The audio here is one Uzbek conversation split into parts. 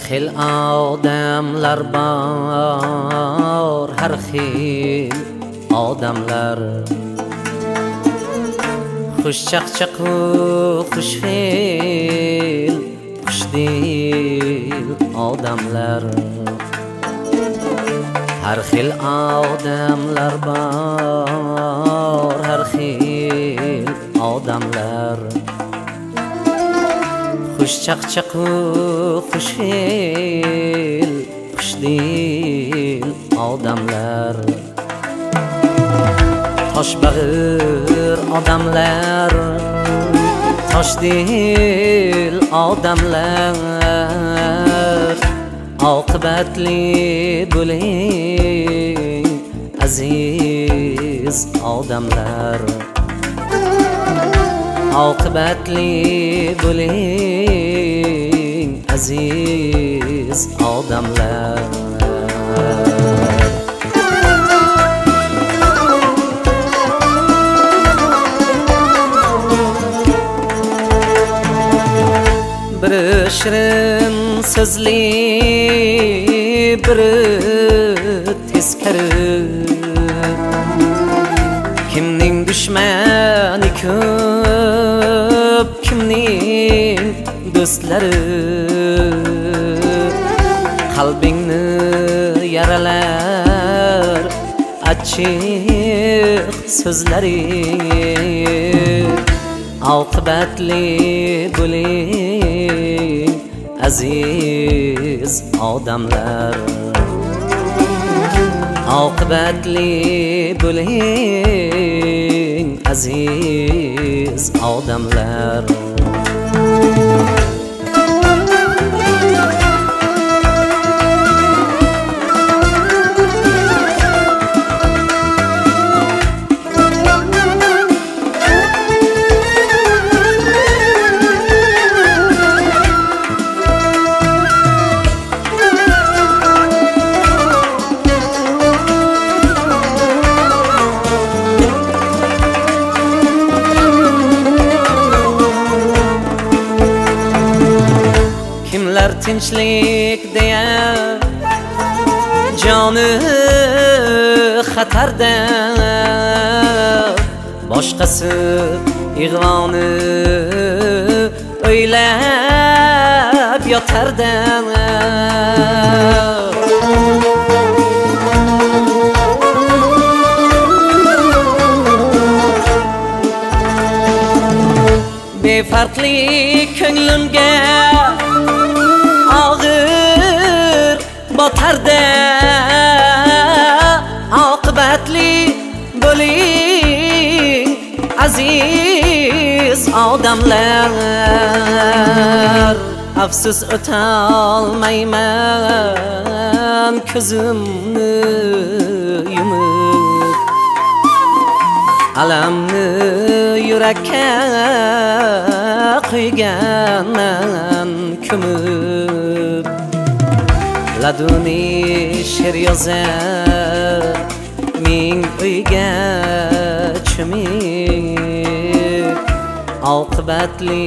xil odamlar bor, har xil odamlar. Xushchaqchaqu xushfe'l, xushdil odamlar. Har xil odamlar bor, har xil odamlar. Xushchaqchaqu xushfe'l, xushdil odamlar. Toshbag'ir odamlar, toshdil odamlar. Oqibatli bo'ling aziz odamlar. Oqibatli bo'ling aziz odamlar. Biri shirin so'zli, biri teskari. Kimning dushmani ko'p, kimning do'stlari. Qalbingni yaralar achchiq so'zlari. Oqibatli bo'ling aziz odamlar. Oqibatli bo'ling aziz odamlar. Kimlar tinchlik deya joni xatarda, boshqasi ig'voni o'ylab yotarda. Befarqli ko'nglimga og'ir botarda. Oqibatli bo'ling aziz odamlar. Afsus o'tolmayman ko'zimni yumib. Alamni yurakka quyganman ko'mib. Laduni she'r yozar ming uyga cho'mib. Oqibatli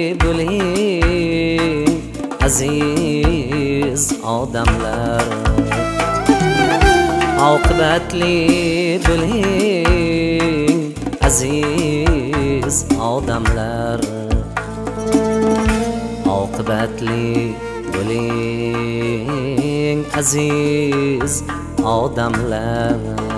bo'ling aziz odamlar. Oqibatli bo'ling aziz odamlar. Oqibatli bo'ling aziz odamlar.